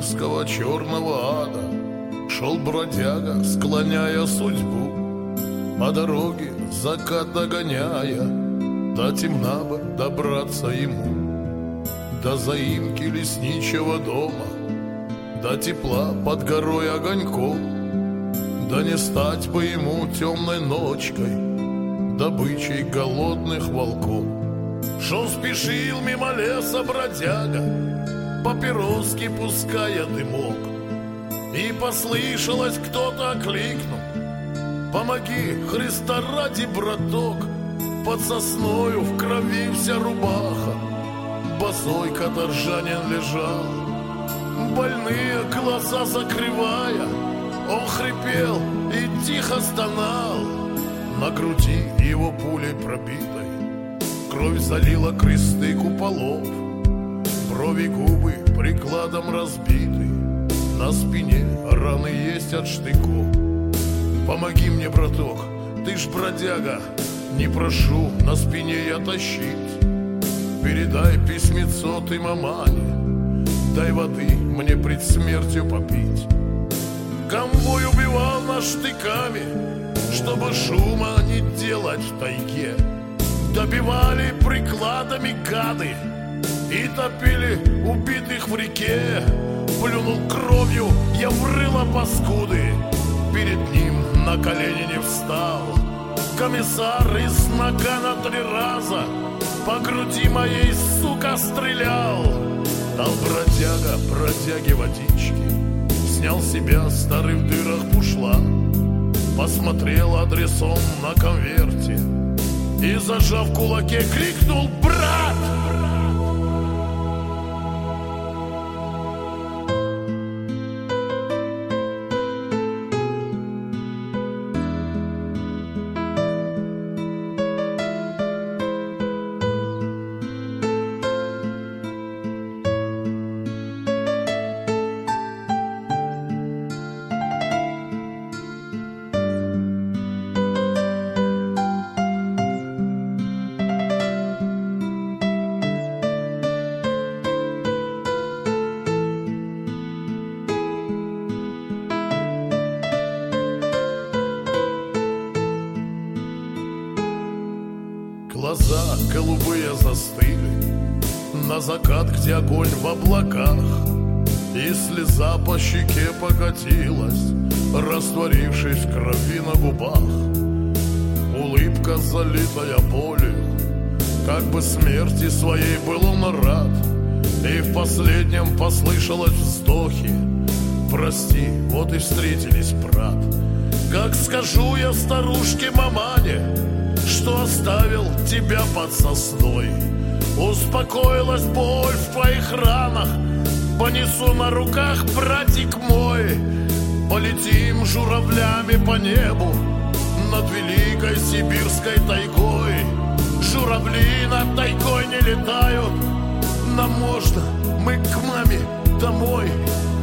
русского черного ада шел бродяга, склоняя судьбу, по дороге закат догоняя, до темна бы добраться ему, до заимки лесничего дома, до тепла под горой огоньком, да не стать бы ему темной ночкой добычей голодных волков. Шел спешил мимо леса бродяга, папироски пуская дымок, и послышалось, кто-то окликнул: «Помоги, Христа ради, браток!» Под сосною в крови вся рубаха, босой каторжанин лежал, больные глаза закрывая, он хрипел и тихо стонал. На груди его пулей пробитой кровь залила кресты куполов, брови, губы прикладом разбиты, на спине раны есть от штыков. Помоги мне, браток, ты ж бродяга, не прошу на спине я тащить. Передай письмецо ты мамане, дай воды мне пред смертью попить. Конвой убивал нас штыками, чтобы шума не делать в тайге. Добивали прикладами гады и топили убитых в реке. Плюнул кровью я в рыло паскуды, перед ним на колени не встал. Комиссар из нагана 3 раза по груди моей, сука, стрелял. Дал бродяга бродяге водички, снял себя старый в дырах бушла, посмотрел адресом на конверте и, зажав в кулаке, крикнул: «Брат!» Глаза голубые застыли на закат, где огонь в облаках, и слеза по щеке покатилась, растворившись в крови на губах. Улыбка, залитая болью, как бы смерти своей был он рад, и в последнем послышалось вздохи: «Прости, вот и встретились, брат». Как скажу я старушке мамане, что оставил тебя под сосной, успокоилась боль в твоих ранах, понесу на руках, братик мой. Полетим журавлями по небу над великой сибирской тайгой. Журавли над тайгой не летают, нам можно, мы к маме домой.